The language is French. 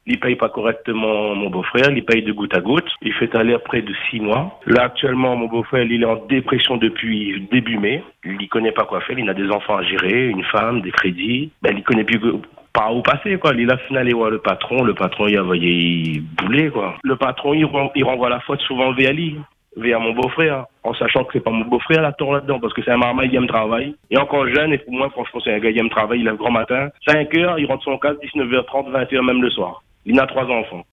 Il paye pas correctement mon beau-frère, il paye de goutte à goutte. Il fait aller près de 6 mois. Là, actuellement, mon beau-frère, il est en dépression depuis début mai. Il connaît pas quoi faire. Il a des enfants à gérer, une femme, des crédits. Il connaît plus par où passer, quoi. Il a fini aller voir le patron, il a envoyé bouler, quoi. Le patron, il renvoie la faute souvent vers mon beau-frère, en sachant que c'est pas mon beau-frère la tort là-dedans, parce que c'est un marmaille qui aime travail. Il est encore jeune, et pour moi, franchement, c'est un gars qui aime travail, il lève grand matin. 5 heures, il rentre son casque, 19h30, 20h, même le soir. Il a 3 enfants.